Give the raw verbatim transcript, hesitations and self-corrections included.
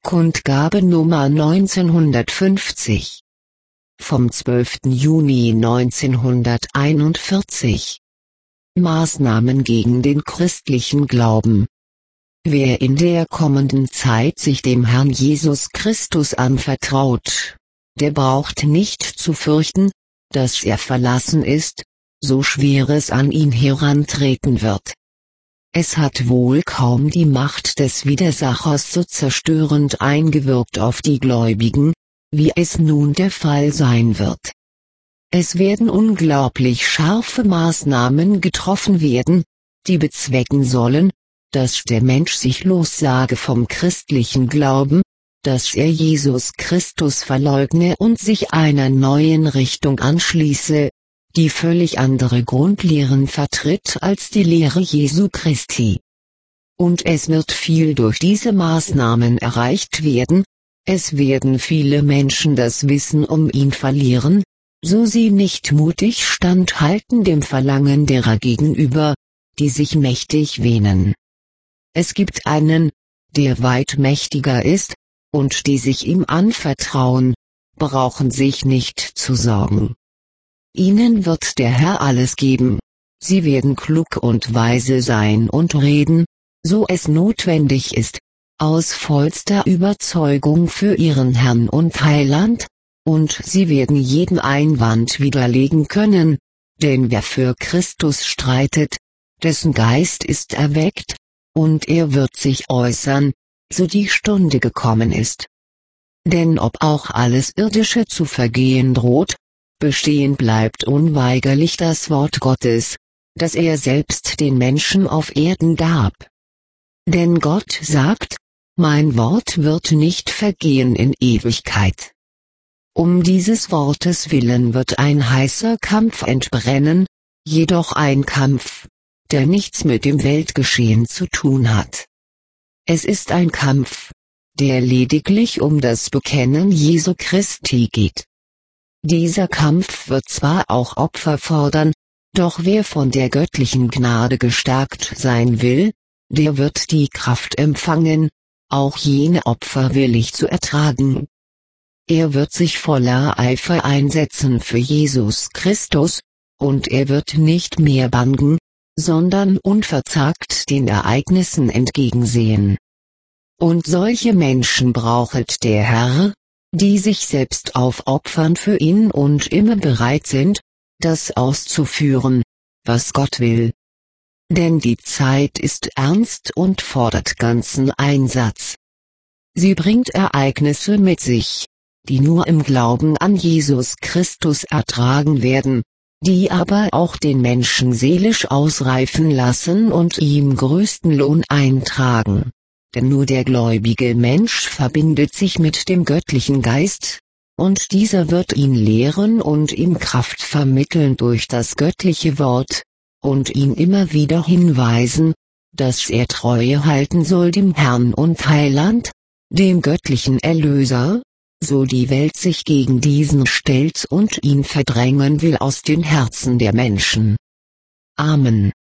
Kundgabe Nummer neunzehnhundertfünfzig. Vom zwölften Juni neunzehnhunderteinundvierzig. Maßnahmen gegen den christlichen Glauben. Wer in der kommenden Zeit sich dem Herrn Jesus Christus anvertraut, der braucht nicht zu fürchten, dass er verlassen ist, so schwer es an ihn herantreten wird. Es hat wohl kaum die Macht des Widersachers so zerstörend eingewirkt auf die Gläubigen, wie es nun der Fall sein wird. Es werden unglaublich scharfe Maßnahmen getroffen werden, die bezwecken sollen, dass der Mensch sich lossage vom christlichen Glauben, dass er Jesus Christus verleugne und sich einer neuen Richtung anschließe, die völlig andere Grundlehren vertritt als die Lehre Jesu Christi. Und es wird viel durch diese Maßnahmen erreicht werden, es werden viele Menschen das Wissen um ihn verlieren, so sie nicht mutig standhalten dem Verlangen derer gegenüber, die sich mächtig wähnen. Es gibt einen, der weit mächtiger ist, und die sich ihm anvertrauen, brauchen sich nicht zu sorgen. Ihnen wird der Herr alles geben, sie werden klug und weise sein und reden, so es notwendig ist, aus vollster Überzeugung für ihren Herrn und Heiland, und sie werden jeden Einwand widerlegen können, denn wer für Christus streitet, dessen Geist ist erweckt, und er wird sich äußern, so die Stunde gekommen ist. Denn ob auch alles Irdische zu vergehen droht, bestehen bleibt unweigerlich das Wort Gottes, das er selbst den Menschen auf Erden gab. Denn Gott sagt, mein Wort wird nicht vergehen in Ewigkeit. Um dieses Wortes willen wird ein heißer Kampf entbrennen, jedoch ein Kampf, der nichts mit dem Weltgeschehen zu tun hat. Es ist ein Kampf, der lediglich um das Bekennen Jesu Christi geht. Dieser Kampf wird zwar auch Opfer fordern, doch wer von der göttlichen Gnade gestärkt sein will, der wird die Kraft empfangen, auch jene Opfer willig zu ertragen. Er wird sich voller Eifer einsetzen für Jesus Christus, und er wird nicht mehr bangen, sondern unverzagt den Ereignissen entgegensehen. Und solche Menschen brauchet der Herr, die sich selbst aufopfern für ihn und immer bereit sind, das auszuführen, was Gott will. Denn die Zeit ist ernst und fordert ganzen Einsatz. Sie bringt Ereignisse mit sich, die nur im Glauben an Jesus Christus ertragen werden, die aber auch den Menschen seelisch ausreifen lassen und ihm größten Lohn eintragen. Denn nur der gläubige Mensch verbindet sich mit dem göttlichen Geist, und dieser wird ihn lehren und ihm Kraft vermitteln durch das göttliche Wort, und ihn immer wieder hinweisen, dass er Treue halten soll dem Herrn und Heiland, dem göttlichen Erlöser, so die Welt sich gegen diesen stellt und ihn verdrängen will aus den Herzen der Menschen. Amen.